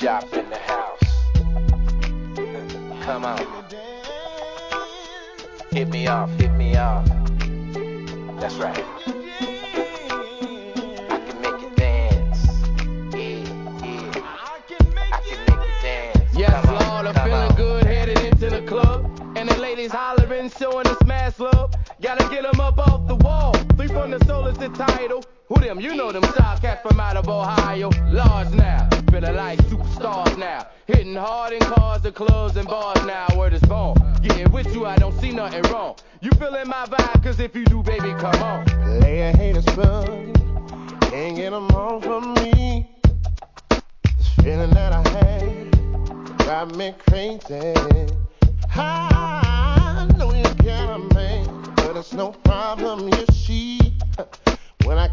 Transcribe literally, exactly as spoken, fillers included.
Shop in the house. Come on. Hit me off, hit me off. That's right. I can make you dance. Yeah, yeah. I can make you dance. Yes, Lord, I'm feeling good, headed into the club. And the ladies hollering, showing us mass love. Gotta get them up off the wall. Three from the soul is the title. Who them? You know them side cats from out of Ohio. Large now, feeling like superstars now. Hitting hard in cars, the clubs and bars now. Word is born. Getting with you, I don't see nothing wrong. You feeling my vibe, cause if you do, baby, come on. Lay a haters bug, can't get them all from me. This feeling that I had drive me crazy. I know you got a man, but it's no problem, you